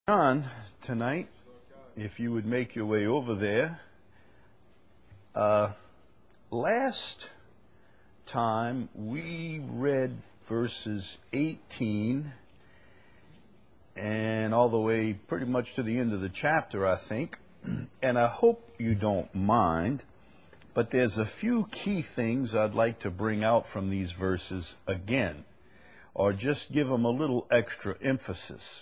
John tonight, if you would make your way over there. Last time we read verses 18 and all the way pretty much to the end of the chapter, I think. And I hope you don't mind, but there's a few key things I'd like to bring out from these verses again, or just give them a little extra emphasis.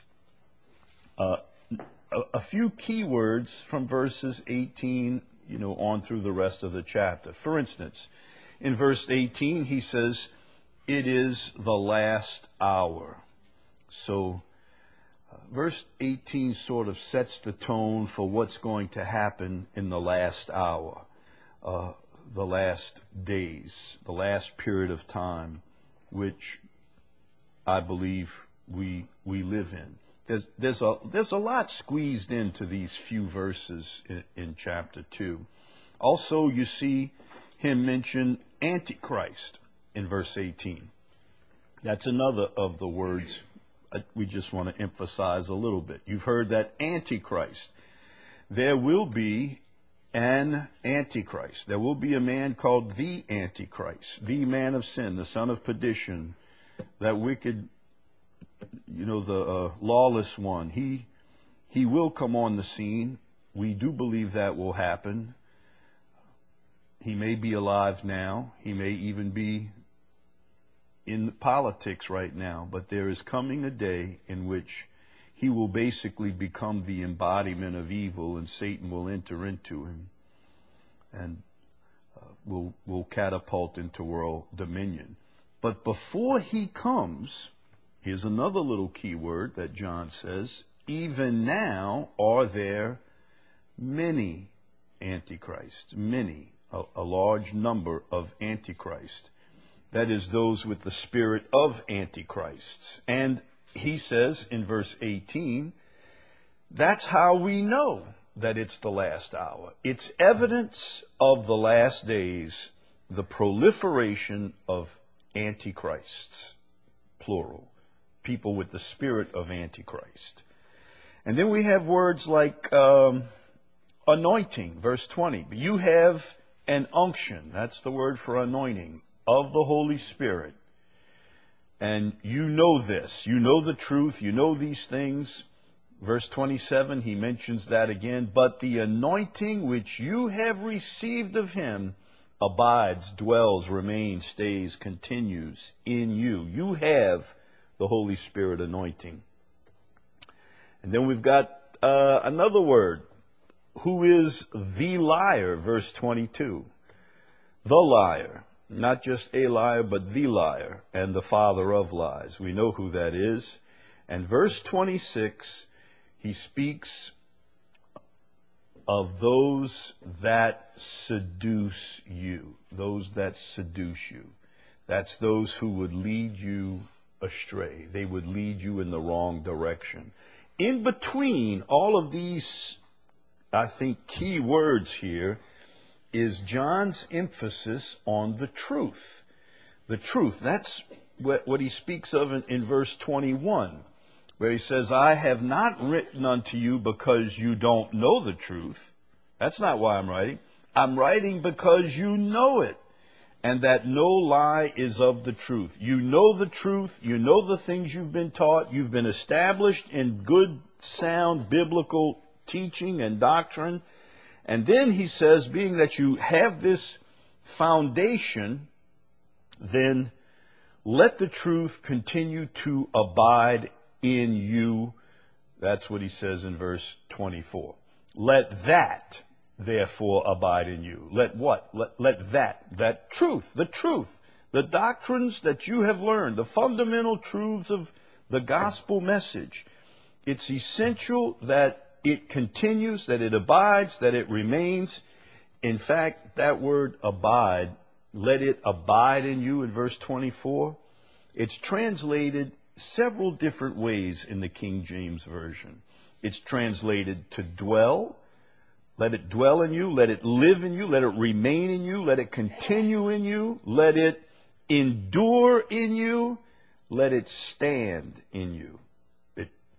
A few key words from verses 18, on through the rest of the chapter. For instance, in verse 18, he says, "It is the last hour." So, verse 18 sort of sets the tone for what's going to happen in the last hour, the last days, the last period of time, which I believe we live in. There's a lot squeezed into these few verses in chapter 2. Also, you see him mention Antichrist in verse 18. That's another of the words we just want to emphasize a little bit. You've heard that Antichrist. There will be an Antichrist. There will be a man called the Antichrist, the man of sin, the son of perdition, that wicked, the lawless one. He will come on the scene. We do believe that will happen. He may be alive now. He may even be in politics right now. But there is coming a day in which he will basically become the embodiment of evil, and Satan will enter into him and will catapult into world dominion. But before he comes, here's another little key word that John says, "Even now are there many antichrists," many, a large number of antichrists. That is, those with the spirit of antichrists. And he says in verse 18, that's how we know that it's the last hour. It's evidence of the last days, the proliferation of antichrists, plural. People with the spirit of Antichrist. And then we have words like anointing, verse 20. You have an unction, that's the word for anointing, of the Holy Spirit. And you know this, you know the truth, you know these things. Verse 27, he mentions that again. But the anointing which you have received of him abides, dwells, remains, stays, continues in you. You have the Holy Spirit anointing. And then we've got another word. Who is the liar? Verse 22. The liar. Not just a liar, but the liar, and the father of lies. We know who that is. And verse 26, he speaks of those that seduce you. Those that seduce you. That's those who would lead you astray. They would lead you in the wrong direction. In between all of these, I think, key words here is John's emphasis on the truth. The truth, that's what he speaks of in verse 21, where he says, I have not written unto you because you don't know the truth. That's not why I'm writing. I'm writing because you know it, and that no lie is of the truth. You know the truth. You know the things you've been taught. You've been established in good, sound, biblical teaching and doctrine. And then he says, being that you have this foundation, then let the truth continue to abide in you. That's what he says in verse 24. Let that therefore abide in you. Let what? Let that truth, the doctrines that you have learned, the fundamental truths of the gospel message. It's essential that it continues, that it abides, that it remains. In fact, that word abide, let it abide in you in verse 24. It's translated several different ways in the King James Version. It's translated to dwell. Let it dwell in you, let it live in you, let it remain in you, let it continue in you, let it endure in you, let it stand in you.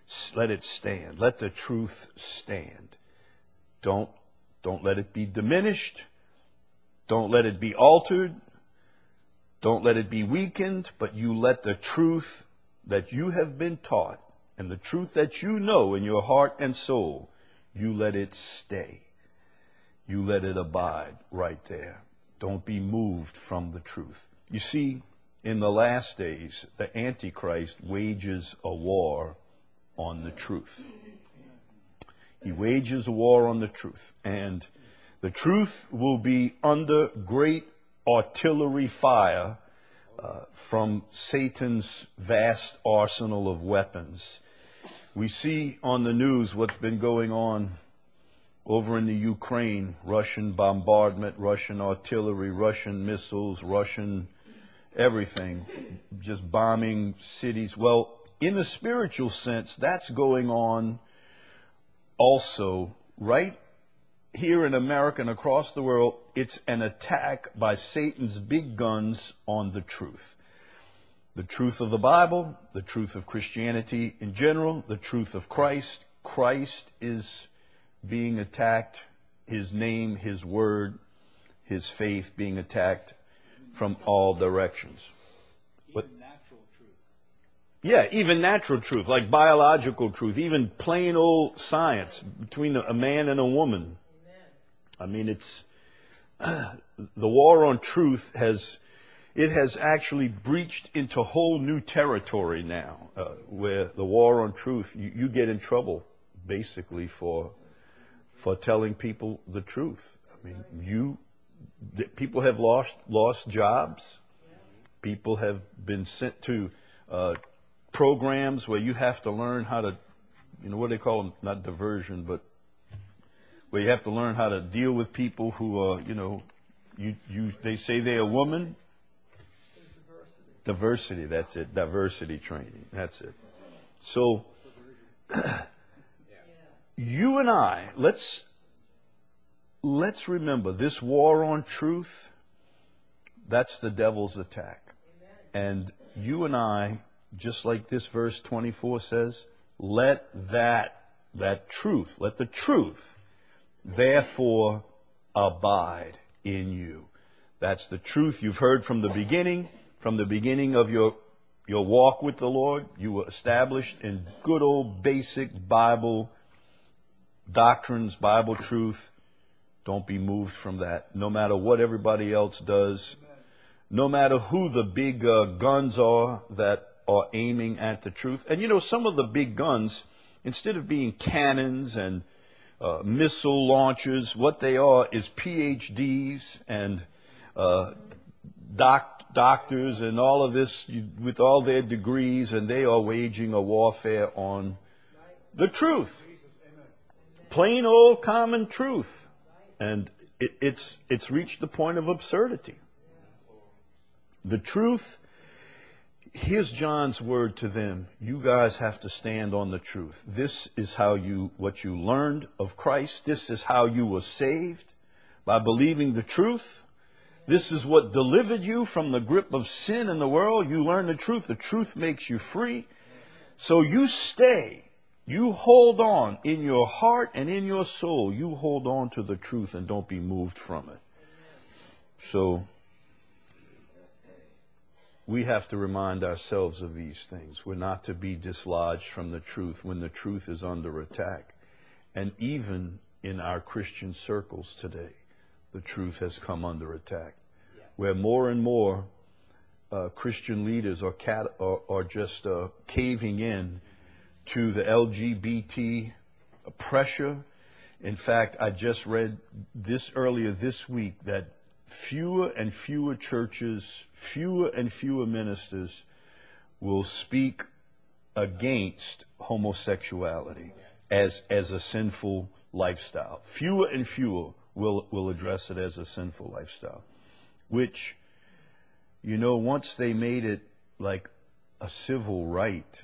Let it stand. Let the truth stand. Don't let it be diminished. Don't let it be altered. Don't let it be weakened, but you let the truth that you have been taught and the truth that you know in your heart and soul, you let it stay. You let it abide right there. Don't be moved from the truth. You see, in the last days, the Antichrist wages a war on the truth. He wages a war on the truth. And the truth will be under great artillery fire from Satan's vast arsenal of weapons. We see on the news what's been going on over in the Ukraine, Russian bombardment, Russian artillery, Russian missiles, Russian everything, just bombing cities. Well, in the spiritual sense, that's going on also right here in America and across the world. It's an attack by Satan's big guns on the truth. The truth of the Bible, the truth of Christianity in general, the truth of Christ. Christ is being attacked, his name, his word, his faith being attacked from all directions. Even natural truth. Yeah, even natural truth, like biological truth, even plain old science between a man and a woman. I mean, it's the war on truth has actually breached into whole new territory now, where the war on truth, you get in trouble basically for telling people the truth. I mean, people have lost jobs. People have been sent to programs where you have to learn how to, what they call them, not diversion, but where you have to learn how to deal with people who are, they say they're a woman. Diversity, that's it. Diversity training, that's it. So, you and I, let's remember this war on truth, that's the devil's attack. And you and I, just like this verse 24 says, let that truth, let the truth therefore abide in you. That's the truth you've heard from the beginning of your walk with the Lord. You were established in good old basic Bible doctrines, Bible truth. Don't be moved from that. No matter what everybody else does, no matter who the big guns are that are aiming at the truth. And some of the big guns, instead of being cannons and missile launchers, what they are is PhDs and doctors and all of this with all their degrees, and they are waging a warfare on the truth. Plain old common truth. And it's reached the point of absurdity. The truth, here's John's word to them. You guys have to stand on the truth. This is what you learned of Christ. This is how you were saved, by believing the truth. This is what delivered you from the grip of sin in the world. You learn the truth. The truth makes you free. So you stay. You hold on in your heart and in your soul. You hold on to the truth and don't be moved from it. So we have to remind ourselves of these things. We're not to be dislodged from the truth when the truth is under attack. And even in our Christian circles today, the truth has come under attack, where more and more Christian leaders are just caving in to the LGBT pressure. In fact, I just read this earlier this week that fewer and fewer churches, fewer and fewer ministers will speak against homosexuality as a sinful lifestyle. Fewer and fewer will address it as a sinful lifestyle, which, once they made it like a civil right,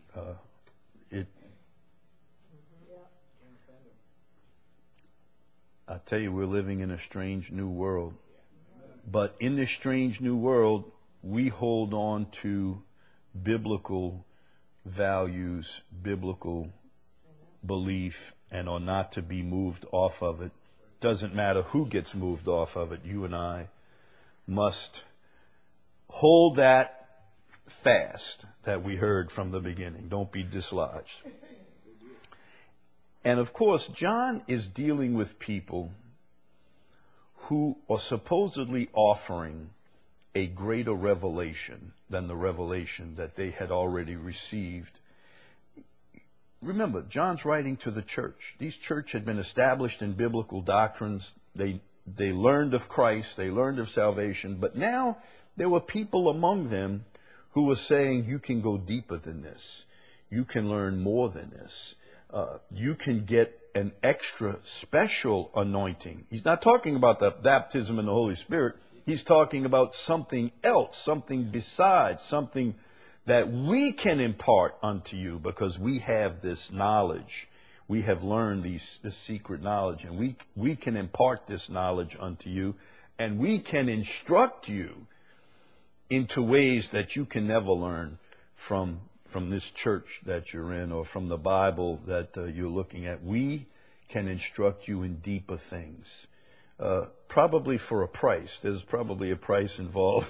I tell you, we're living in a strange new world. But in this strange new world, we hold on to biblical values biblical belief and are not to be moved off of it. Doesn't matter who gets moved off of it. You and I must hold that fast that we heard from the beginning. Don't be dislodged. And of course, John is dealing with people who are supposedly offering a greater revelation than the revelation that they had already received. Remember, John's writing to the church. These church had been established in biblical doctrines. They learned of Christ. They learned of salvation. But now there were people among them who were saying, you can go deeper than this. You can learn more than this. You can get an extra special anointing. He's not talking about the baptism in the Holy Spirit. He's talking about something else, something besides, something that we can impart unto you because we have this knowledge. We have learned this secret knowledge, and we can impart this knowledge unto you, and we can instruct you into ways that you can never learn from this church that you're in or from the Bible that you're looking at. We can instruct you in deeper things, probably for a price. There's probably a price involved.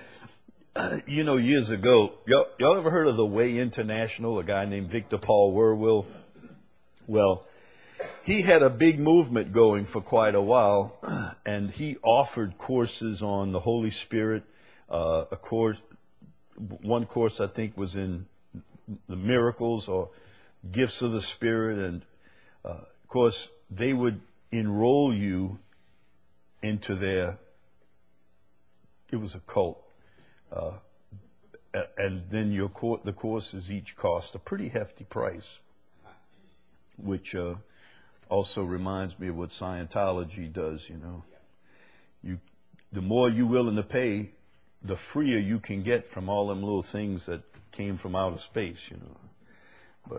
Years ago, y'all ever heard of the Way International, a guy named Victor Paul Wurwill? Well, he had a big movement going for quite a while, and he offered courses on the Holy Spirit. One course I think was in the miracles or gifts of the Spirit, and of course they would enroll you into it was a cult, and then the courses each cost a pretty hefty price, which also reminds me of what Scientology does. The more you're willing to pay, the freer you can get from all them little things that came from outer space, But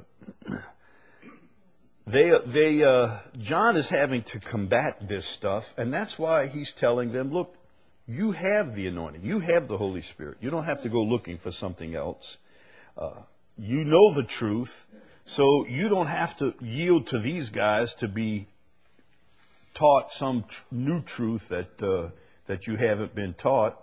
John is having to combat this stuff, and that's why he's telling them, look, you have the anointing. You have the Holy Spirit. You don't have to go looking for something else. You know the truth, so you don't have to yield to these guys to be taught some new truth that you haven't been taught.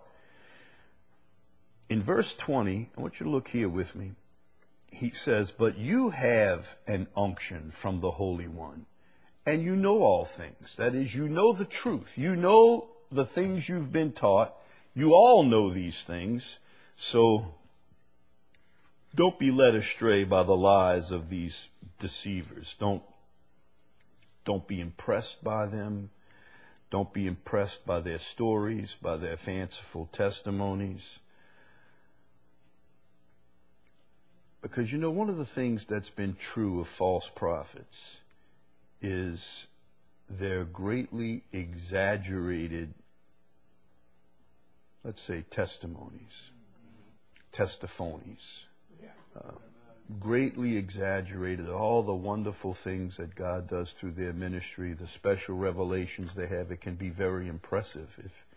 In verse 20, I want you to look here with me. He says, but you have an unction from the Holy One, and you know all things. That is, you know the truth. You know the things you've been taught. You all know these things. So don't be led astray by the lies of these deceivers. Don't be impressed by them. Don't be impressed by their stories, by their fanciful testimonies. Because, one of the things that's been true of false prophets is their greatly exaggerated, let's say, testimonies, greatly exaggerated all the wonderful things that God does through their ministry, the special revelations they have. It can be very impressive.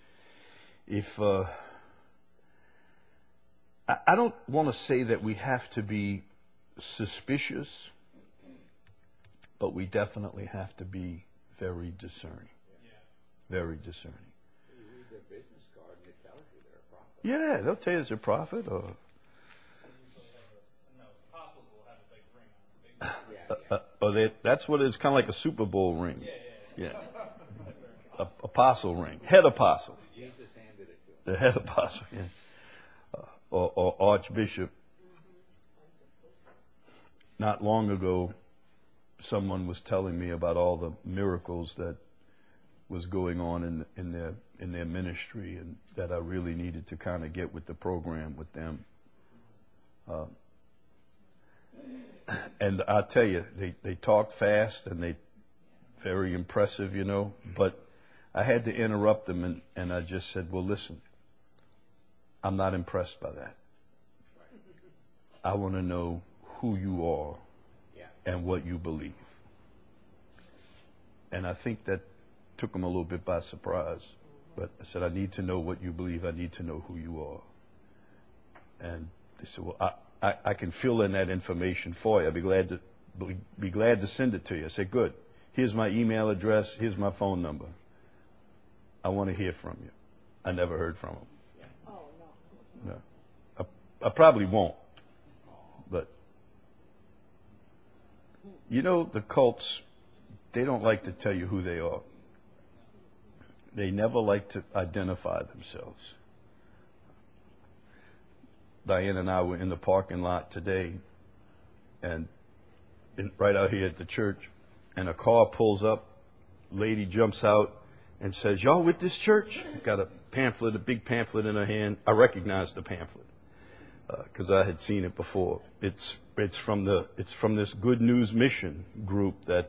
I don't want to say that we have to be suspicious, but we definitely have to be very discerning. Very discerning. You read their business card and it tells you they're a prophet. Yeah, they'll tell you it's a prophet. Or Apostles will have a big ring on. that's what it's kind of like a Super Bowl ring. Yeah. Apostle ring. Head apostle. Jesus handed it to him. The head apostle, yeah. Or archbishop. Not long ago, someone was telling me about all the miracles that was going on in their ministry, and that I really needed to kind of get with the program with them. And I tell you, they talk fast and they very impressive, but I had to interrupt them and I just said, well, listen, I'm not impressed by that. I want to know who you are and what you believe. And I think that took them a little bit by surprise. But I said, I need to know what you believe. I need to know who you are. And they said, well, I can fill in that information for you. I'd be glad to send it to you. I say, good. Here's my email address. Here's my phone number. I want to hear from you. I never heard from him. Oh, no. No. I probably won't. But, you know, the cults, they don't like to tell you who they are. They never like to identify themselves. Diane and I were in the parking lot today, and right out here at the church, and a car pulls up, lady jumps out and says, "Y'all with this church?" Got a pamphlet, a big pamphlet in her hand. I recognized the pamphlet because I had seen it before. It's from this Good News Mission group that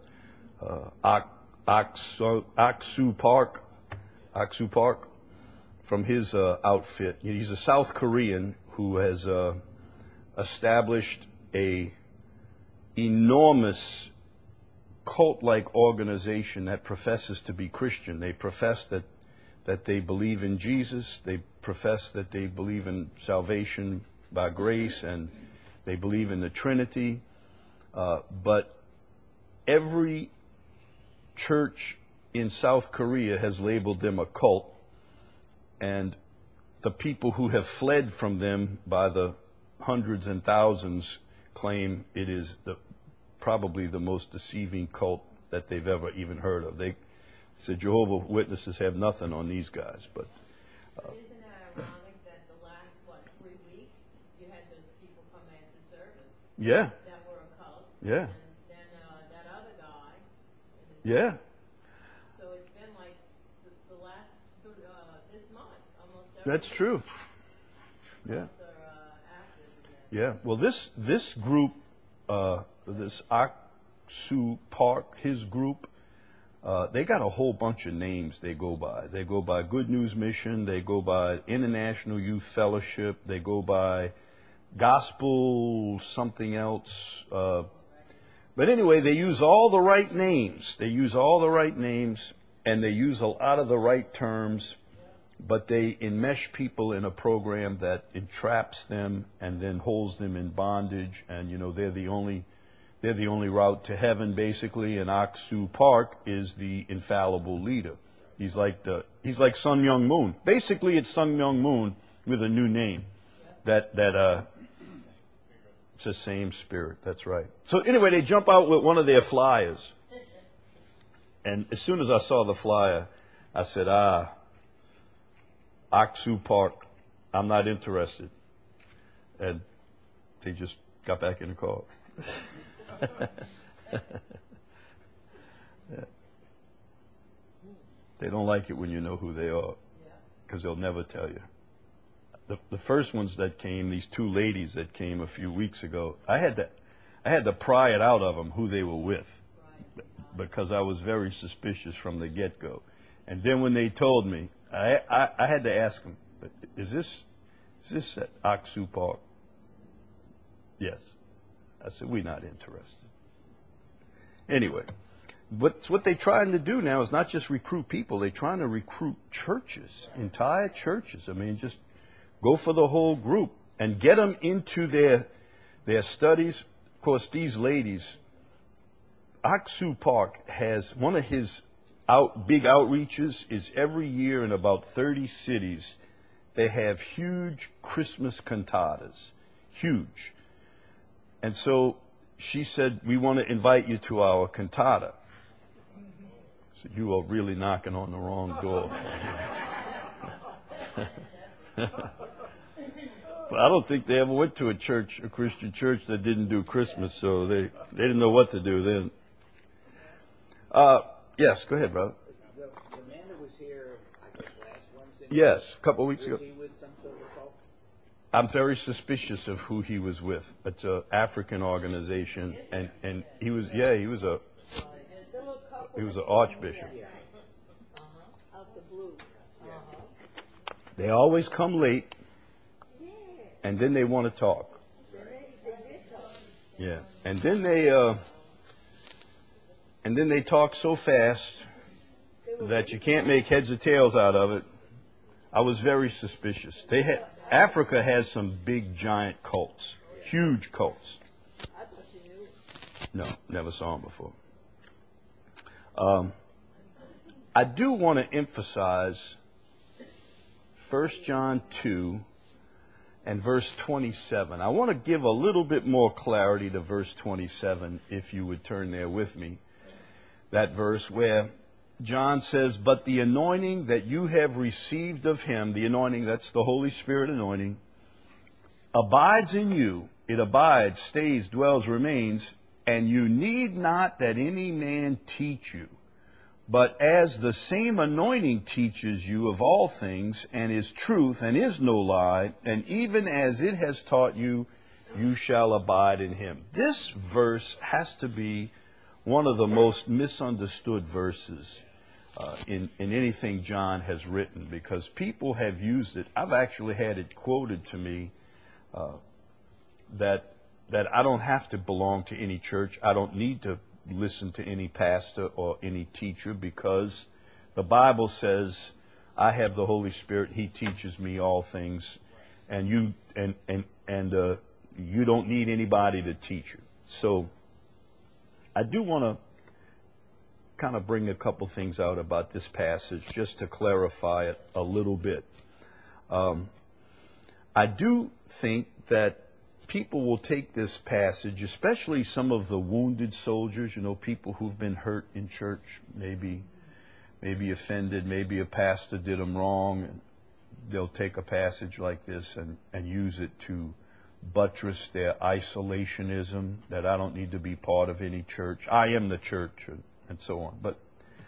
Aksu Park from his outfit. He's a South Korean who has established a enormous cult-like organization that professes to be Christian. They profess that they believe in Jesus. They profess that they believe in salvation by grace, and they believe in the Trinity. But every church in South Korea has labeled them a cult, and the people who have fled from them by the hundreds and thousands claim it is probably the most deceiving cult that they've ever even heard of. They said Jehovah's Witnesses have nothing on these guys. But Isn't it ironic that the last, 3 weeks, you had those people come after service yeah, that were a cult? yeah, And then that other guy. yeah, So it's been like the last, this month, almost every that's true. Yeah. months are active again. Yeah, well, this group, this Aksu Park, his group, they got a whole bunch of names they go by. They go by Good News Mission. They go by International Youth Fellowship. They go by Gospel something else. But anyway, they use all the right names. They use all the right names, and they use a lot of the right terms. But they enmesh people in a program that entraps them and then holds them in bondage. And they're the only route to heaven, basically. And Aksu Park is the infallible leader. He's like Sun Myung Moon. Basically, it's Sun Myung Moon with a new name. It's the same spirit. That's right. So anyway, they jump out with one of their flyers, and as soon as I saw the flyer, I said, Aksu Park, I'm not interested. And they just got back in the car. Yeah. They don't like it when you know who they are, because they'll never tell you. The first ones that came, these two ladies that came a few weeks ago, I had to pry it out of them who they were with, because I was very suspicious from the get-go. And then when they told me, I had to ask them, is this at Aksu Park? Yes. I said, we're not interested. Anyway, what they're trying to do now is not just recruit people, they're trying to recruit churches, entire churches. I mean, just go for the whole group and get them into their studies. Of course, these ladies, Aksu Park has one of his big outreaches is every year in about 30 cities, they have huge Christmas cantatas. Huge. And so she said, we want to invite you to our cantata. I said, you are really knocking on the wrong door. But I don't think they ever went to a Christian church that didn't do Christmas, so they didn't know what to do then. Yes, go ahead, brother. The man that was here, I guess, last Wednesday. Yes, a couple of weeks ago. Was he with some sort of cult? I'm very suspicious of who he was with. It's an African organization, and he was an archbishop. Out the blue. They always come late, and then they want to talk. Yeah, and then they talk so fast that you can't make heads or tails out of it. I was very suspicious. Africa has some big, giant cults, huge cults. I thought you knew. No, never saw them before. I do want to emphasize 1 John 2 and verse 27. I want to give a little bit more clarity to verse 27, if you would turn there with me. That verse where John says, "But the anointing that you have received of him," the anointing, that's the Holy Spirit anointing, "abides in you." It abides, stays, dwells, remains, "and you need not that any man teach you. But as the same anointing teaches you of all things, and is truth, and is no lie, and even as it has taught you, you shall abide in him." This verse has to be one of the most misunderstood verses in anything John has written, because people have used it. I've actually had it quoted to me that I don't have to belong to any church. I don't need to listen to any pastor or any teacher, because the Bible says I have the Holy Spirit. He teaches me all things, and you don't need anybody to teach you. So I do want to kind of bring a couple things out about this passage just to clarify it a little bit. I do think that people will take this passage, especially some of the wounded soldiers, people who've been hurt in church, maybe offended, maybe a pastor did them wrong, and they'll take a passage like this and use it to buttress their isolationism, that I don't need to be part of any church. I am the church, and so on. But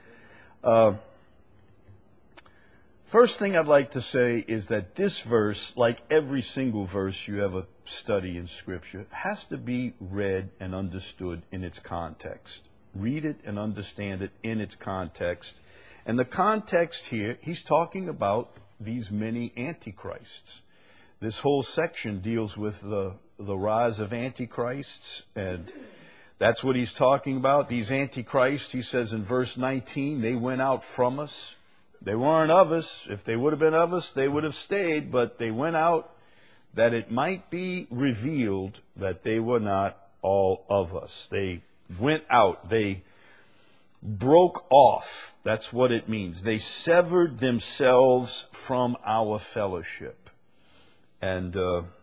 first thing I'd like to say is that this verse, like every single verse you ever study in Scripture, has to be read and understood in its context. Read it and understand it in its context. And the context here, he's talking about these many antichrists. This whole section deals with the rise of antichrists, and that's what he's talking about. These antichrists, he says in verse 19, they went out from us. They weren't of us. If they would have been of us, they would have stayed, but they went out that it might be revealed that they were not all of us. They went out. They broke off. That's what it means. They severed themselves from our fellowship. And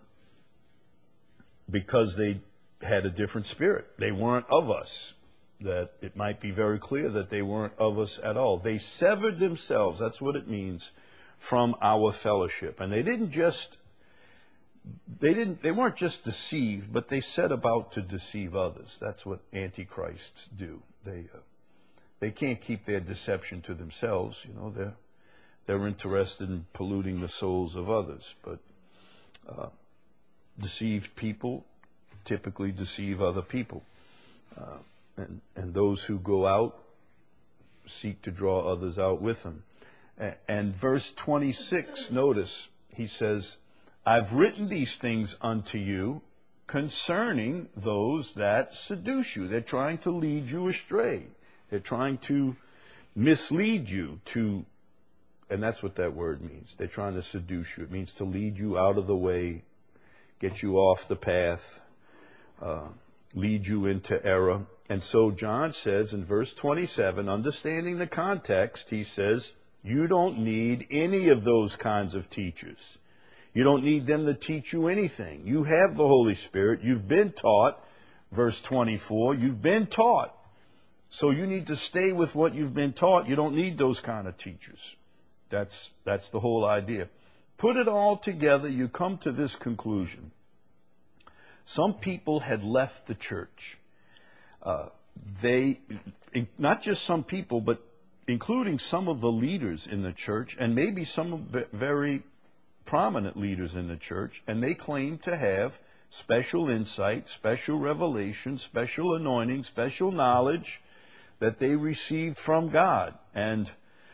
because they had a different spirit. They weren't of us. That it might be very clear that they weren't of us at all. They severed themselves, that's what it means, from our fellowship. And they weren't just deceived, but they set about to deceive others. That's what antichrists do. They can't keep their deception to themselves. They're interested in polluting the souls of others. But deceived people typically deceive other people. And those who go out seek to draw others out with them. And verse 26, notice, he says, "I've written these things unto you concerning those that seduce you." They're trying to lead you astray. They're trying to mislead you and that's what that word means. They're trying to seduce you. It means to lead you out of the way, get you off the path, lead you into error. And so John says in verse 27, understanding the context, he says, you don't need any of those kinds of teachers. You don't need them to teach you anything. You have the Holy Spirit. You've been taught. Verse 24, you've been taught. So you need to stay with what you've been taught. You don't need those kind of teachers. That's the whole idea. Put it all together, you come to this conclusion. Some people had left the church. Not just some people, but including some of the leaders in the church, and maybe some of the very prominent leaders in the church, and they claim to have special insight, special revelation, special anointing, special knowledge that they received from God. And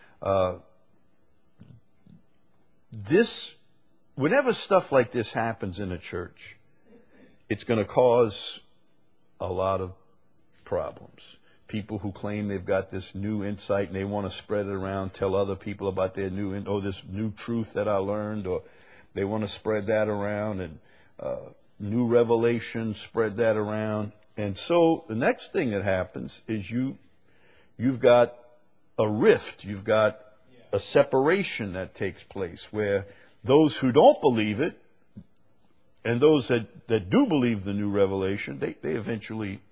whenever stuff like this happens in a church, it's going to cause a lot of problems. People who claim they've got this new insight and they want to spread it around, tell other people about their this new truth that I learned, or They want to spread that around, and new revelation, spread that around. And so the next thing that happens is you've got a rift, you've got a separation that takes place where those who don't believe it and those that do believe the new revelation, they eventually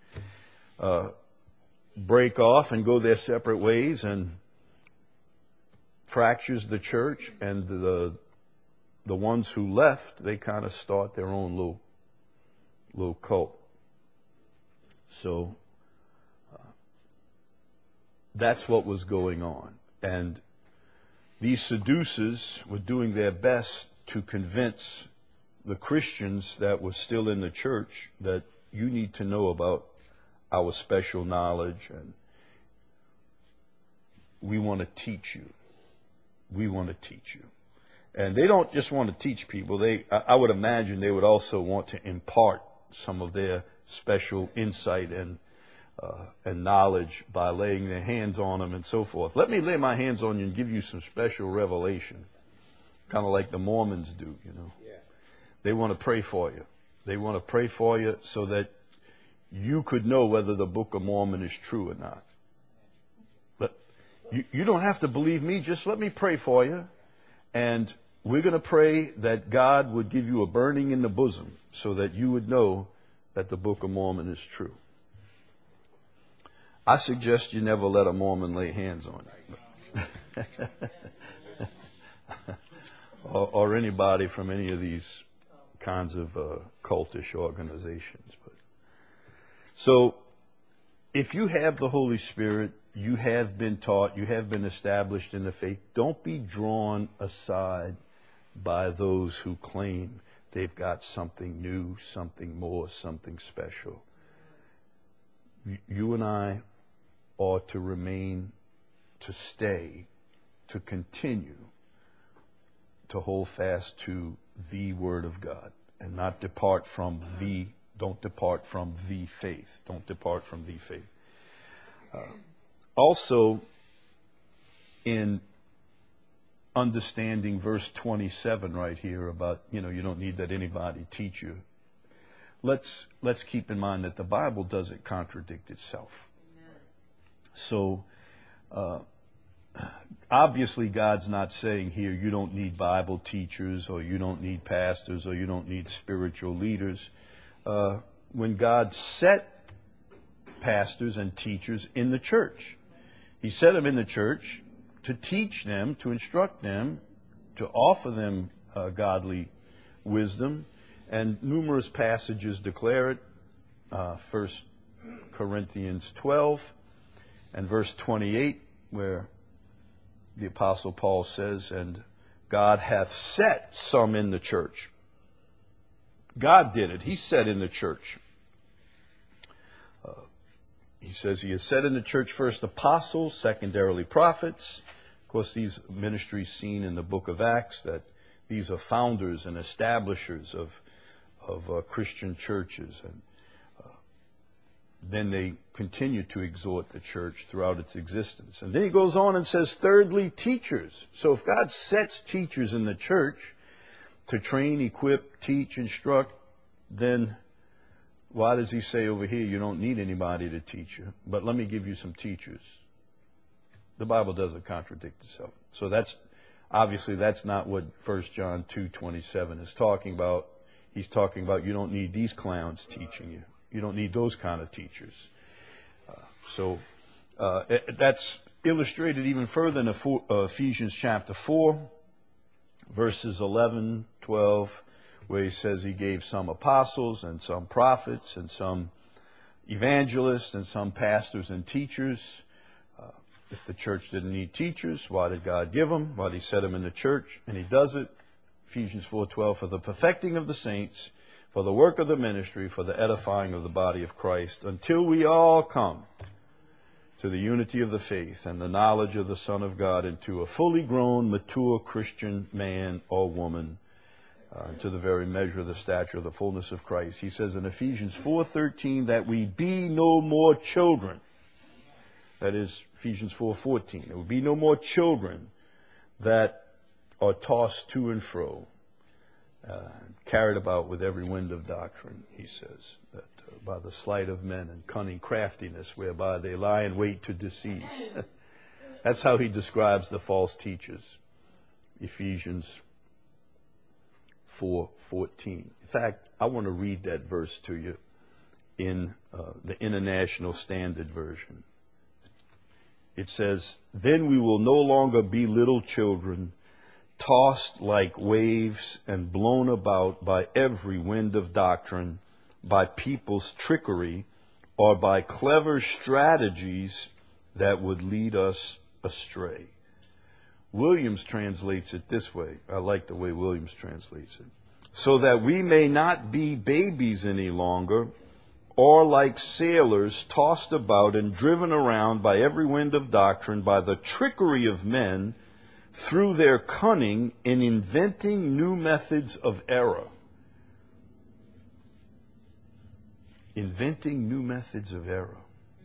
break off and go their separate ways, and fractures the church, and the ones who left, they kind of start their own little cult. So that's what was going on. And these seducers were doing their best to convince the Christians that were still in the church that you need to know about our special knowledge, and we want to teach you. We want to teach you. And they don't just want to teach people. I would imagine they would also want to impart some of their special insight and knowledge by laying their hands on them and so forth. Let me lay my hands on you and give you some special revelation, kind of like the Mormons do, you know. Yeah. They want to pray for you. They want to pray for you so that you could know whether the Book of Mormon is true or not. But you don't have to believe me. Just let me pray for you. And we're going to pray that God would give you a burning in the bosom so that you would know that the Book of Mormon is true. I suggest you never let a Mormon lay hands on you. or anybody from any of these kinds of cultish organizations. So, if you have the Holy Spirit, you have been taught, you have been established in the faith, don't be drawn aside by those who claim they've got something new, something more, something special. You and I ought to remain, to stay, to continue to hold fast to the Word of God and not depart from don't depart from the faith. Don't depart from the faith. Also, in understanding verse 27 right here about, you don't need that anybody teach you. Let's keep in mind that the Bible doesn't contradict itself. So, obviously God's not saying here you don't need Bible teachers, or you don't need pastors, or you don't need spiritual leaders. When God set pastors and teachers in the church, He set them in the church to teach them, to instruct them, to offer them godly wisdom. And numerous passages declare it. 1 Corinthians 12 and verse 28, where the Apostle Paul says, "And God hath set some in the church." God did it. He set in the church. He says He has set in the church first apostles, secondarily prophets. Of course, these ministries seen in the book of Acts, that these are founders and establishers of Christian churches. And then they continue to exhort the church throughout its existence. And then he goes on and says, thirdly, teachers. So if God sets teachers in the church to train, equip, teach, instruct, then why does He say over here you don't need anybody to teach you? But let me give you some teachers. The Bible doesn't contradict itself. So that's not what 1 John 2:27 is talking about. He's talking about you don't need these clowns teaching you. You don't need those kind of teachers. That's illustrated even further in Ephesians chapter 4, verses 11, 12, where he says He gave some apostles and some prophets and some evangelists and some pastors and teachers. If the church didn't need teachers, why did God give them? Why did He set them in the church? And He does it, Ephesians 4:12, for the perfecting of the saints, for the work of the ministry, for the edifying of the body of Christ, until we all come to the unity of the faith and the knowledge of the Son of God, into a fully grown, mature Christian man or woman, to the very measure of the stature of the fullness of Christ. He says in Ephesians 4:13 that we be no more children. That is Ephesians 4:14. There will be no more children that are tossed to and fro carried about with every wind of doctrine, he says, that by the sleight of men and cunning craftiness, whereby they lie in wait to deceive. That's how he describes the false teachers. Ephesians 4:14. In fact, I want to read that verse to you in the International Standard Version. It says, "Then we will no longer be little children, tossed like waves and blown about by every wind of doctrine, by people's trickery, or by clever strategies that would lead us astray." Williams translates it this way. I like the way Williams translates it. "So that we may not be babies any longer, or like sailors tossed about and driven around by every wind of doctrine, by the trickery of men, through their cunning in inventing new methods of error." Inventing new methods of error.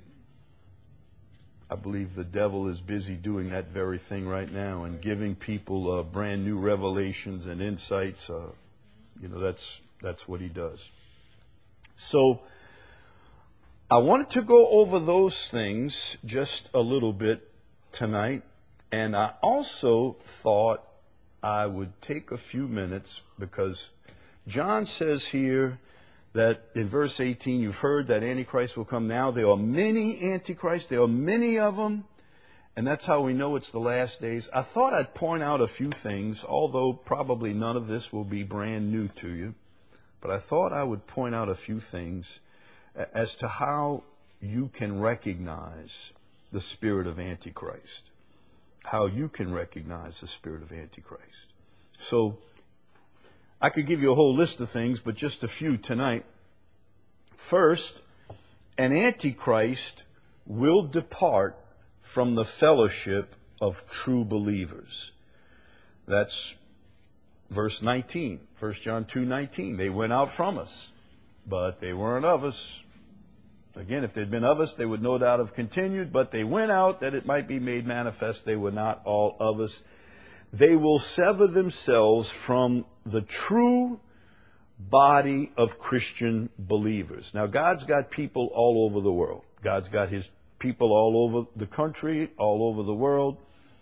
I believe the devil is busy doing that very thing right now and giving people brand new revelations and insights. That's what he does. So I wanted to go over those things just a little bit tonight. And I also thought I would take a few minutes, because John says here that in verse 18, you've heard that Antichrist will come now. There are many Antichrists. There are many of them. And that's how we know it's the last days. I thought I'd point out a few things, although probably none of this will be brand new to you. But I thought I would point out a few things as to how you can recognize the spirit of Antichrist. How you can recognize the spirit of Antichrist. So I could give you a whole list of things, but just a few tonight. First, an Antichrist will depart from the fellowship of true believers. That's verse 19, 1 John 2:19. They went out from us, but they weren't of us. Again, if they'd been of us, they would no doubt have continued, but they went out that it might be made manifest they were not all of us. They will sever themselves from the true body of Christian believers. Now, God's got people all over the world. God's got his people all over the country, all over the world.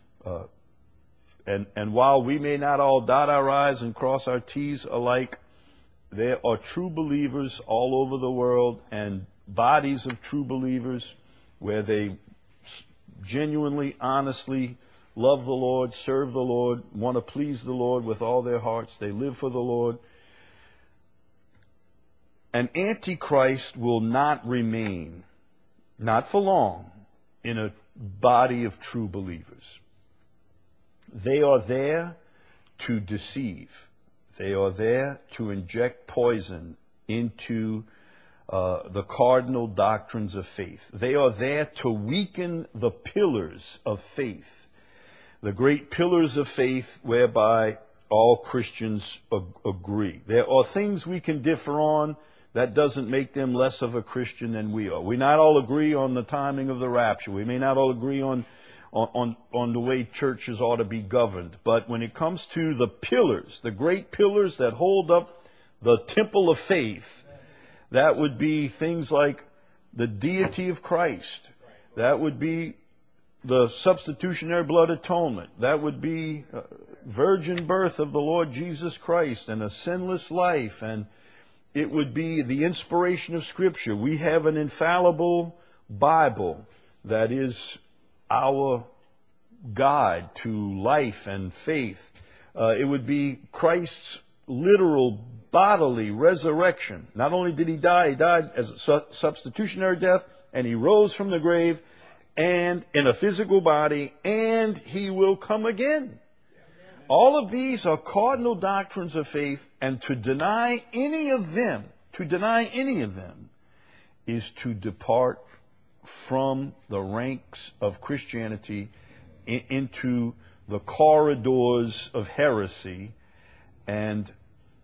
And while we may not all dot our I's and cross our T's alike, there are true believers all over the world, and bodies of true believers where they genuinely, honestly love the Lord, serve the Lord, want to please the Lord with all their hearts. They live for the Lord. An Antichrist will not remain, not for long, in a body of true believers. They are there to deceive. They are there to inject poison into the cardinal doctrines of faith. They are there to weaken the pillars of faith, the great pillars of faith whereby all Christians agree. There are things we can differ on. That doesn't make them less of a Christian than we are. We not all agree on the timing of the rapture. We may not all agree on the way churches ought to be governed. But when it comes to the pillars, the great pillars that hold up the temple of faith, that would be things like the deity of Christ. That would be the substitutionary blood atonement. That would be virgin birth of the Lord Jesus Christ and a sinless life. And it would be the inspiration of Scripture. We have an infallible Bible that is our guide to life and faith. It would be Christ's literal bodily resurrection. Not only did he die, he died as a substitutionary death, and he rose from the grave, and in a physical body, and he will come again. All of these are cardinal doctrines of faith, and to deny any of them, is to depart from the ranks of Christianity into the corridors of heresy, and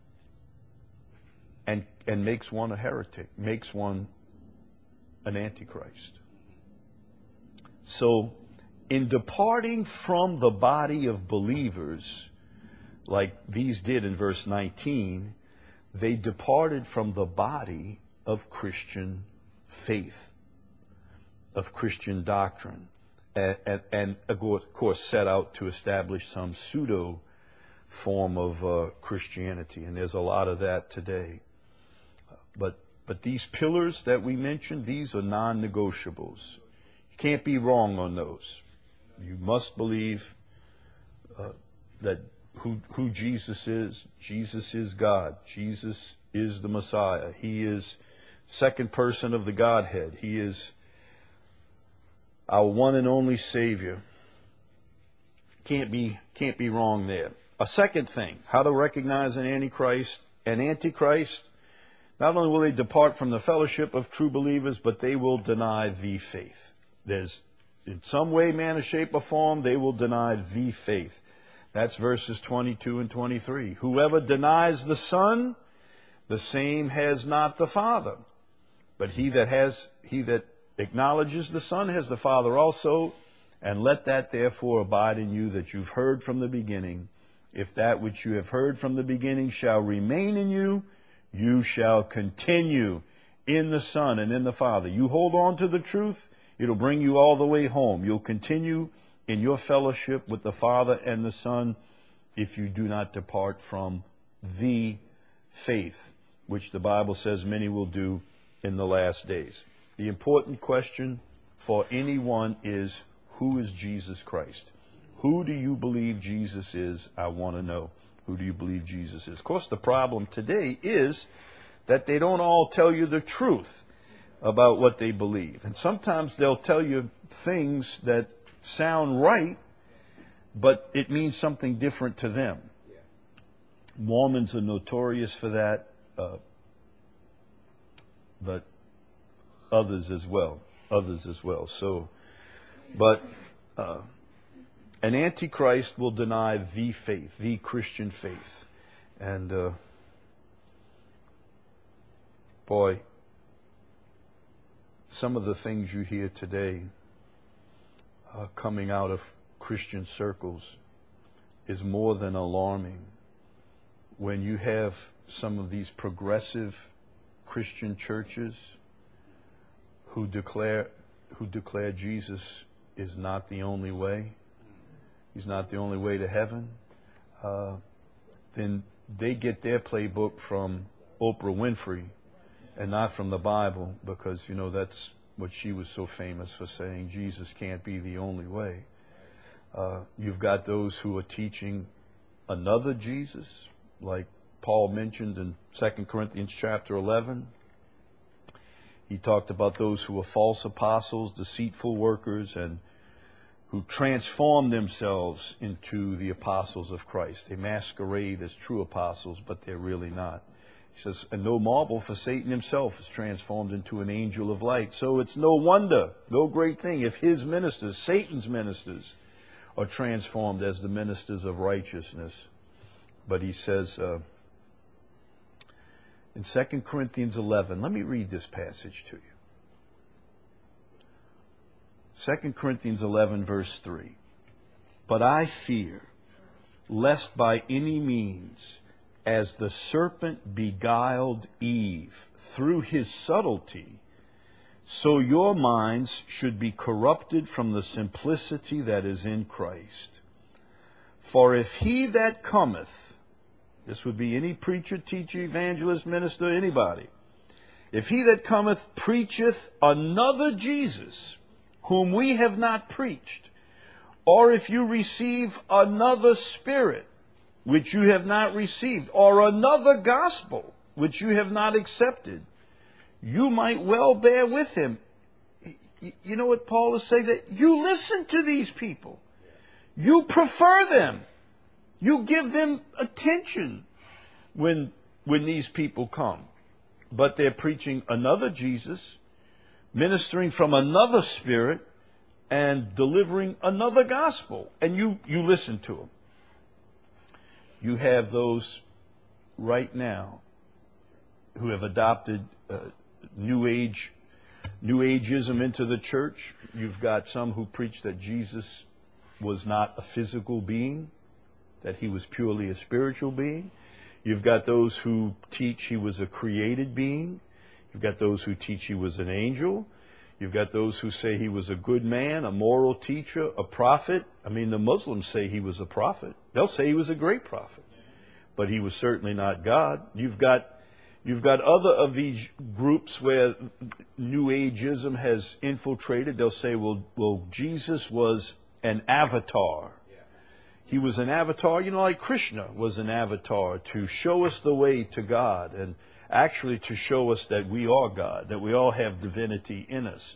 makes one a heretic, makes one an antichrist. So, in departing from the body of believers, like these did in verse 19, they departed from the body of Christian faith, of Christian doctrine, and of course set out to establish some pseudo form of Christianity, and there's a lot of that today. But these pillars that we mentioned, these are non-negotiables. You can't be wrong on those. You must believe that who Jesus is. Jesus is God. Jesus is the Messiah. He is second person of the Godhead. He is our one and only Savior. Can't be wrong there. A second thing, how to recognize an Antichrist. An Antichrist, not only will they depart from the fellowship of true believers, but they will deny the faith. There's, in some way, manner, shape, or form, they will deny the faith. That's verses 22 and 23. Whoever denies the Son, the same has not the Father. But he that acknowledges the Son has the Father also. And let that therefore abide in you that you've heard from the beginning. If that which you have heard from the beginning shall remain in you, you shall continue in the Son and in the Father. You hold on to the truth, it'll bring you all the way home. You'll continue in your fellowship with the Father and the Son if you do not depart from the faith, which the Bible says many will do in the last days. The important question for anyone is, who is Jesus Christ? Who do you believe Jesus is? I want to know. Who do you believe Jesus is? Of course, the problem today is that they don't all tell you the truth about what they believe. And sometimes they'll tell you things that sound right, but it means something different to them. Mormons are notorious for that, but others as well. So, but an Antichrist will deny the faith, the Christian faith. And boy, some of the things you hear today coming out of Christian circles is more than alarming. When you have some of these progressive Christian churches who declare Jesus is not the only way, He's not the only way to heaven, then they get their playbook from Oprah Winfrey and not from the Bible, because, that's what she was so famous for saying, Jesus can't be the only way. You've got those who are teaching another Jesus, like Paul mentioned in 2 Corinthians chapter 11. He talked about those who are false apostles, deceitful workers, and who transform themselves into the apostles of Christ. They masquerade as true apostles, but they're really not. He says, and no marvel, for Satan himself is transformed into an angel of light. So it's no wonder, no great thing, if his ministers, Satan's ministers, are transformed as the ministers of righteousness. But he says in 2 Corinthians 11, let me read this passage to you. 2 Corinthians 11, verse 3. But I fear, lest by any means, as the serpent beguiled Eve through his subtlety, so your minds should be corrupted from the simplicity that is in Christ. For if he that cometh, this would be any preacher, teacher, evangelist, minister, anybody, if he that cometh preacheth another Jesus, whom we have not preached, or if you receive another spirit, which you have not received, or another gospel, which you have not accepted, you might well bear with him. You know what Paul is saying? That you listen to these people. You prefer them. You give them attention when these people come. But they're preaching another Jesus, ministering from another spirit, and delivering another gospel. And you listen to them. You have those right now who have adopted New Ageism into the church. You've got some who preach that Jesus was not a physical being, that he was purely a spiritual being. You've got those who teach he was a created being. You've got those who teach he was an angel. You've got those who say he was a good man, a moral teacher, a prophet. I mean, the Muslims say he was a prophet. They'll say he was a great prophet. But he was certainly not God. You've got other of these groups where New Ageism has infiltrated. They'll say, well, Jesus was an avatar. He was an avatar, like Krishna was an avatar to show us the way to God and actually to show us that we are God, that we all have divinity in us.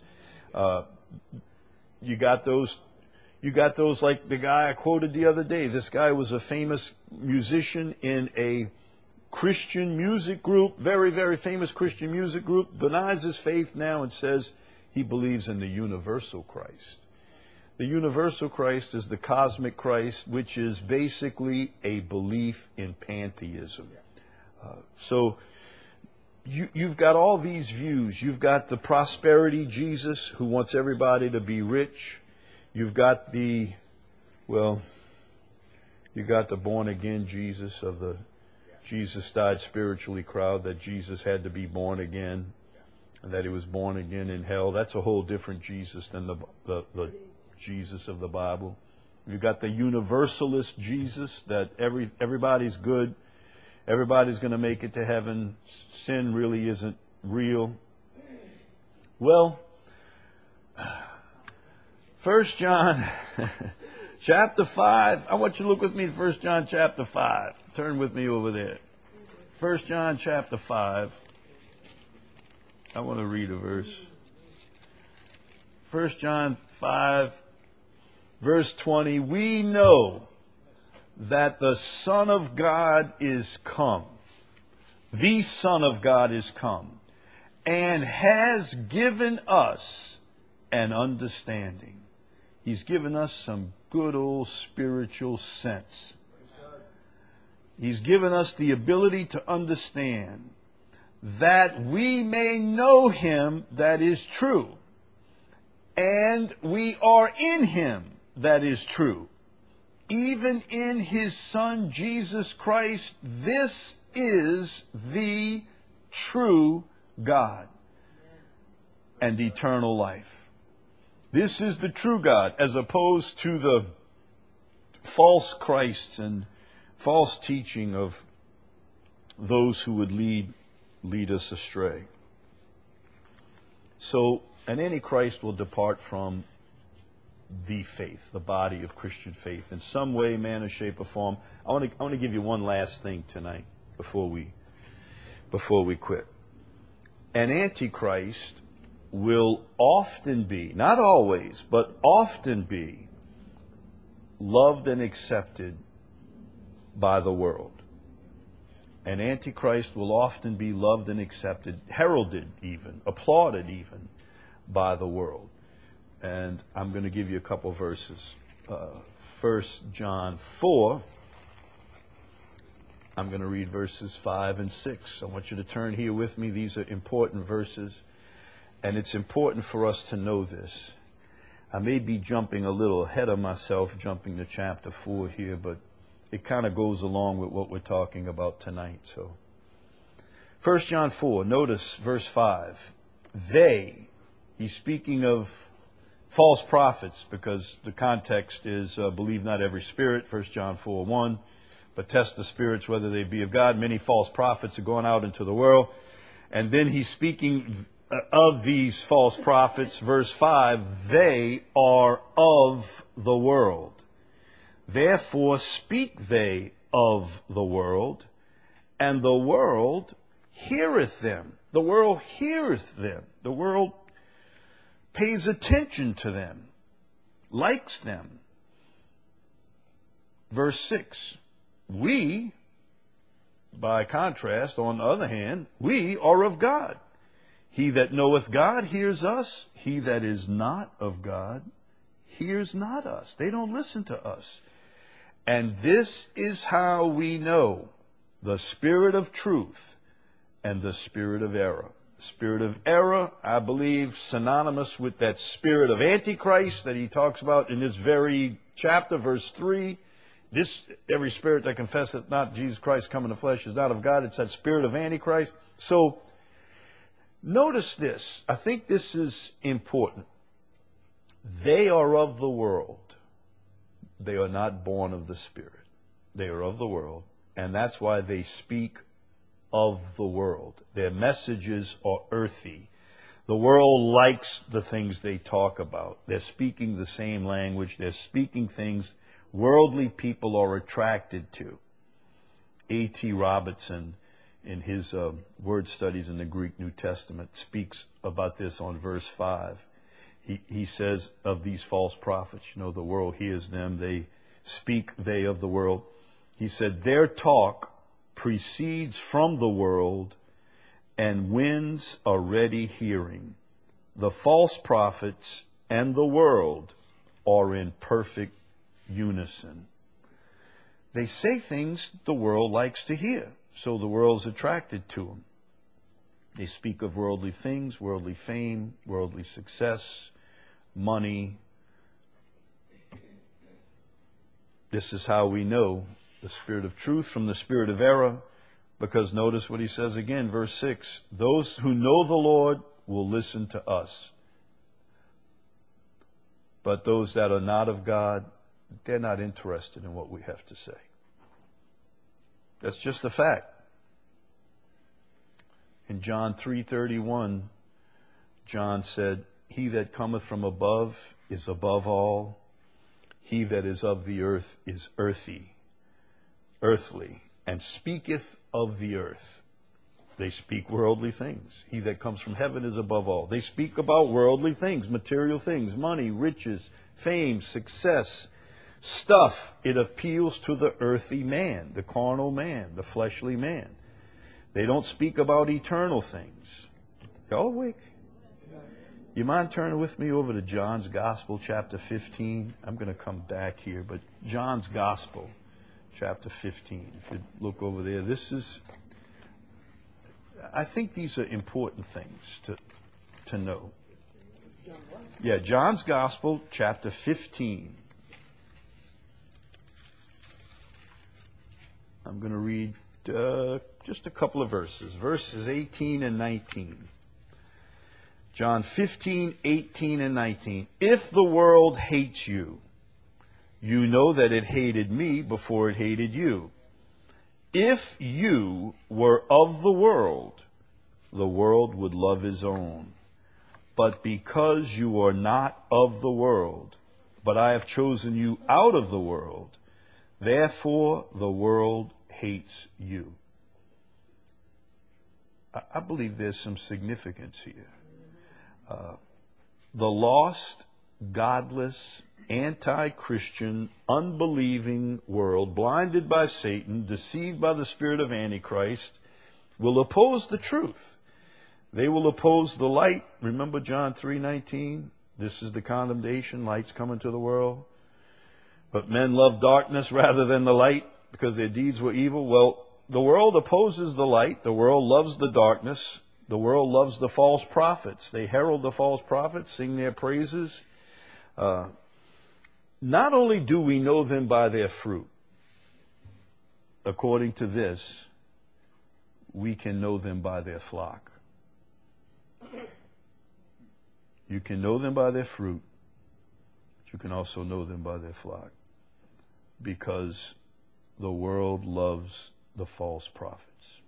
You got those like the guy I quoted the other day. This guy was a famous musician in a Christian music group, very, very famous Christian music group, denies his faith now and says he believes in the universal Christ. The universal Christ is the cosmic Christ, which is basically a belief in pantheism. So you've got all these views. You've got the prosperity Jesus who wants everybody to be rich. You've got the born again Jesus of the Jesus died spiritually crowd, that Jesus had to be born again and that he was born again in hell. That's a whole different Jesus than the Jesus of the Bible. You've got the universalist Jesus, that everybody's good. Everybody's going to make it to heaven. Sin really isn't real. Well, 1 John chapter 5. I want you to look with me at 1 John chapter 5. Turn with me over there. 1 John chapter 5. I want to read a verse. 1 John 5, verse 20. We know that the Son of God is come. The Son of God is come and has given us an understanding. He's given us some good old spiritual sense. He's given us the ability to understand that we may know him that is true. And we are in him that is true. Even in his Son, Jesus Christ, this is the true God and eternal life. This is the true God, as opposed to the false Christs and false teaching of those who would lead us astray. So, an antichrist will depart from the faith, the body of Christian faith, in some way, manner, shape, or form. I want to give you one last thing tonight before we quit. An antichrist will often be, not always, but often be loved and accepted by the world. An antichrist will often be loved and accepted, heralded even, applauded even by the world. And I'm going to give you a couple verses. 1 John 4. I'm going to read verses 5 and 6. I want you to turn here with me. These are important verses. And it's important for us to know this. I may be jumping a little ahead of myself, jumping to chapter 4 here, but it kind of goes along with what we're talking about tonight. So, 1 John 4, notice verse 5. He's speaking of false prophets, because the context is believe not every spirit, 1 John 4:1, but test the spirits whether they be of God. Many false prophets are going out into the world. And then he's speaking of these false prophets, verse 5, they are of the world. Therefore speak they of the world, and the world heareth them. The world heareth them. The world pays attention to them, likes them. Verse 6, we, by contrast, on the other hand, we are of God. He that knoweth God hears us. He that is not of God hears not us. They don't listen to us. And this is how we know the spirit of truth and the spirit of error. Spirit of error, I believe, synonymous with that spirit of Antichrist that he talks about in this very chapter, verse 3, every spirit that confesseth not Jesus Christ come in the flesh is not of God. It's that spirit of Antichrist. So notice this. I think this is important. They are of the world. They are not born of the Spirit. They are of the world. And that's why they speak of the world. Their messages are earthy. The world likes the things they talk about. They're speaking the same language. They're speaking things worldly people are attracted to. A.T. Robertson, in his word studies in the Greek New Testament, speaks about this on verse 5. He says of these false prophets, the world hears them, they speak, they of the world. He said, their talk proceeds from the world and wins a ready hearing. The false prophets and the world are in perfect unison. They say things the world likes to hear, so the world's attracted to them. They speak of worldly things, worldly fame, worldly success, money. This is how we know the spirit of truth from the spirit of error, because notice what he says again, verse 6. Those who know the Lord will listen to us. But those that are not of God, they're not interested in what we have to say. That's just a fact. In John 3:31, John said, he that cometh from above is above all. He that is of the earth is earthy, earthly, and speaketh of the earth. They speak worldly things. He that comes from heaven is above all. They speak about worldly things, material things, money, riches, fame, success, stuff. It appeals to the earthy man, the carnal man, the fleshly man. They don't speak about eternal things. Y'all awake? You mind turning with me over to John's Gospel, chapter 15? I'm going to come back here, but John's Gospel, chapter 15. If you look over there, I think these are important things to know. Yeah, John's Gospel, chapter 15. I'm going to read just a couple of verses. Verses 18 and 19. John 15, 18, and 19. If the world hates you, you know that it hated me before it hated you. If you were of the world would love his own. But because you are not of the world, but I have chosen you out of the world, therefore the world hates you. I believe there's some significance here. The lost, godless, anti-Christian, unbelieving world, blinded by Satan, deceived by the spirit of Antichrist, will oppose the truth. They will oppose the light. Remember John 3:19? This is the condemnation, light's coming to the world. But men love darkness rather than the light because their deeds were evil. Well, the world opposes the light. The world loves the darkness. The world loves the false prophets. They herald the false prophets, sing their praises. Not only do we know them by their fruit, according to this, we can know them by their flock. You can know them by their fruit, but you can also know them by their flock, because the world loves the false prophets.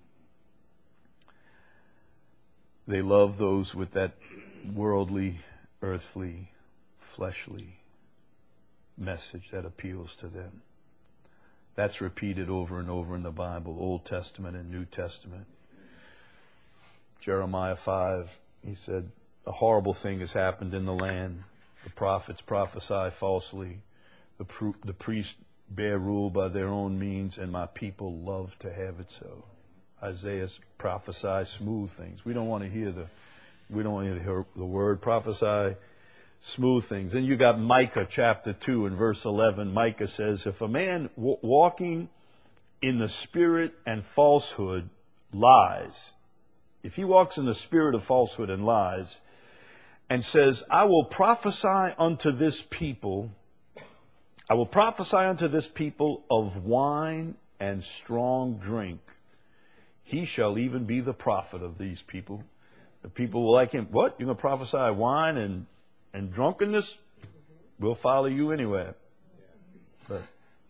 They love those with that worldly, earthly, fleshly message that appeals to them. That's repeated over and over in the Bible, Old Testament and New Testament. Jeremiah 5, he said, a horrible thing has happened in the land. The prophets prophesy falsely. The priests bear rule by their own means, and my people love to have it so. Isaiah prophesies smooth things. We don't want to hear the word prophesy smooth things. Then you got Micah chapter 2 and verse 11. Micah says, if a man walking in the spirit and falsehood lies, if he walks in the spirit of falsehood and lies, and says, I will prophesy unto this people I will prophesy unto this people of wine and strong drink. He shall even be the prophet of these people. The people will like him. What? You're going to prophesy wine and drunkenness? We'll follow you anywhere. But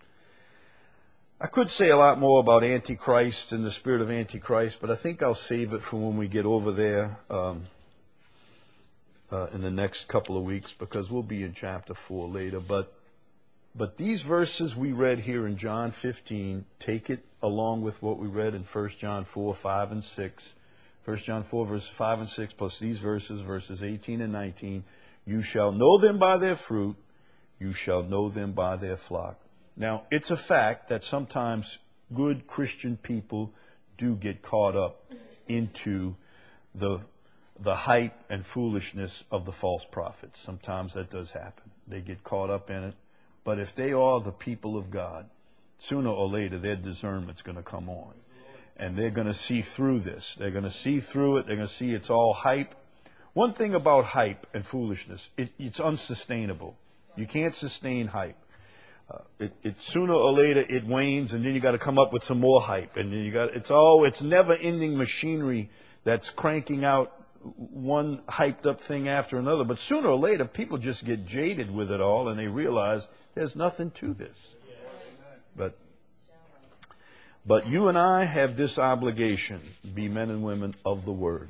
I could say a lot more about Antichrist and the spirit of Antichrist, but I think I'll save it for when we get over there in the next couple of weeks, because we'll be in chapter 4 later. But these verses we read here in John 15, take it along with what we read in 1 John 4, 5, and 6. 1 John 4, verses 5 and 6, plus these verses, verses 18 and 19. You shall know them by their fruit. You shall know them by their flock. Now, it's a fact that sometimes good Christian people do get caught up into the hype and foolishness of the false prophets. Sometimes that does happen. They get caught up in it. But if they are the people of God, sooner or later their discernment's going to come on. And they're going to see through this. They're going to see through it. They're going to see it's all hype. One thing about hype and foolishness, it's unsustainable. You can't sustain hype. It sooner or later it wanes, and then you got to come up with some more hype, and then it's never-ending machinery that's cranking out one hyped up thing after another. But sooner or later, people just get jaded with it all, and they realize there's nothing to this. But you and I have this obligation, be men and women of the Word.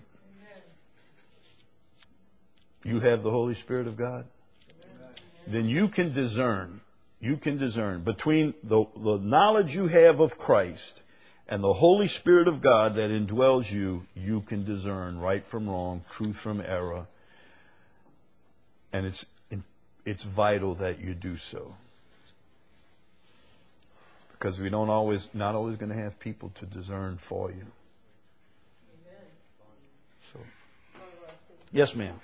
You have the Holy Spirit of God. Then you can discern. You can discern between the knowledge you have of Christ and the Holy Spirit of God that indwells you. You can discern right from wrong, truth from error. And it's vital that you do so. Because we not always going to have people to discern for you. So, yes, ma'am.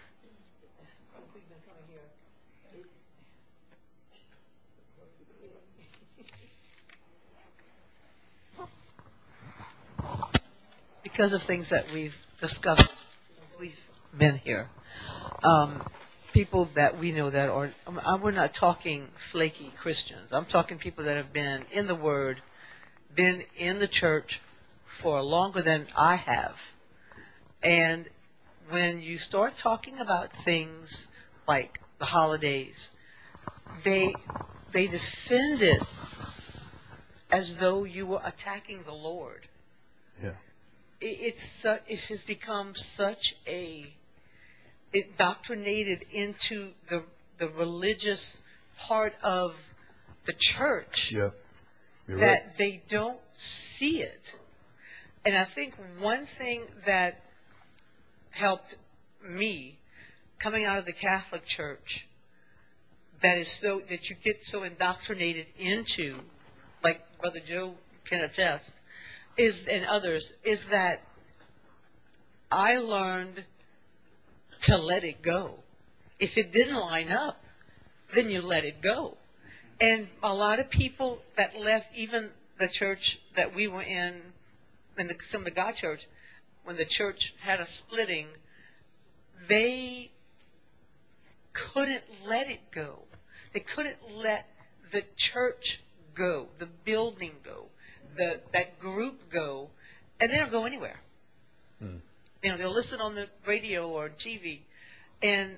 Because of things that we've discussed, we've been here. People that we know that are, we're not talking flaky Christians. I'm talking people that have been in the Word, been in the church for longer than I have. And when you start talking about things like the holidays, they defend it as though you were attacking the Lord. Yeah. It has become such indoctrinated into the religious part of the church that right. They don't see it. And I think one thing that helped me coming out of the Catholic Church that you get so indoctrinated into, like Brother Joe can attest, and others, is that I learned to let it go. If it didn't line up, then you let it go. And a lot of people that left even the church that we were in the Assembly of God church, when the church had a splitting, they couldn't let it go. They couldn't let the church go, the building go, that group go, and they don't go anywhere. You know, they'll listen on the radio or TV, and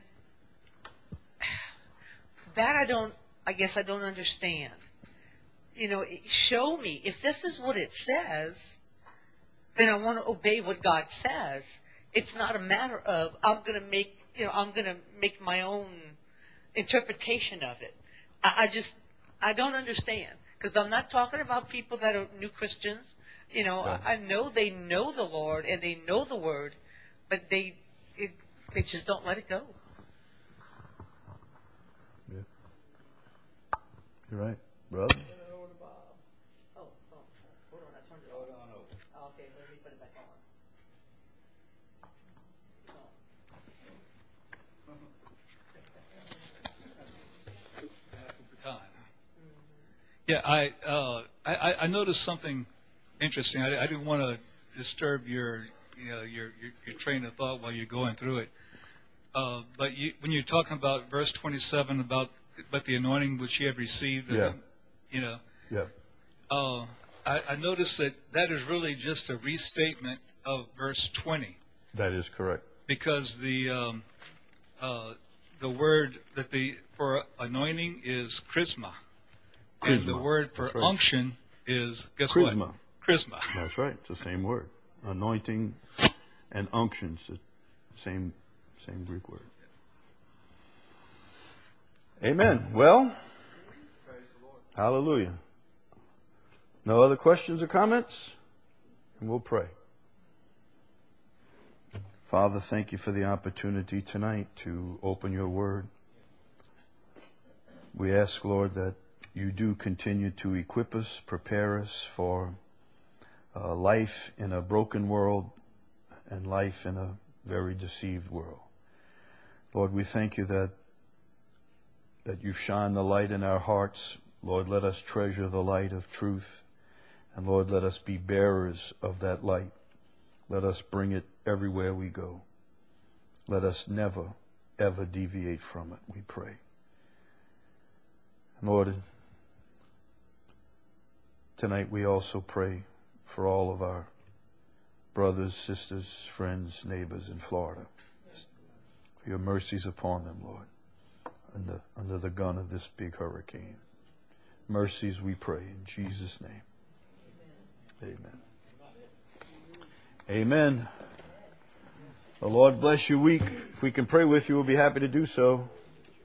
that I guess I don't understand. You know, show me. If this is what it says, then I want to obey what God says. It's not a matter of I'm going to make my own interpretation of it. I don't understand, because I'm not talking about people that are new Christians. You know, Right. I know they know the Lord and they know the Word, but they just don't let it go. Yeah. You're right, brother. Oh, hold on, I turned it off. Okay, let me put it back on. Asking for time. Yeah, I noticed something interesting. I didn't want to disturb your train of thought while you're going through it. But when you're talking about verse 27 about but the anointing which ye have received. Yeah. You know, Yeah. I noticed that is really just a restatement of verse 20, That is correct. because the word for anointing is charisma, and the Charisma. word for That's right. unction is, guess Charisma. what? Charisma. That's right. It's the same word. Anointing and unctions, the same Greek word. Amen. Well, hallelujah. No other questions or comments? And we'll pray. Father, thank you for the opportunity tonight to open your word. We ask, Lord, that you do continue to equip us, prepare us for life in a broken world and life in a very deceived world. Lord, we thank you that you've shined the light in our hearts. Lord, let us treasure the light of truth. And Lord, let us be bearers of that light. Let us bring it everywhere we go. Let us never, ever deviate from it, we pray. Lord, tonight we also pray for all of our brothers, sisters, friends, neighbors in Florida. For your mercies upon them, Lord, under the gun of this big hurricane. Mercies we pray in Jesus' name. Amen. Amen. The Lord bless your week. If we can pray with you, we'll be happy to do so.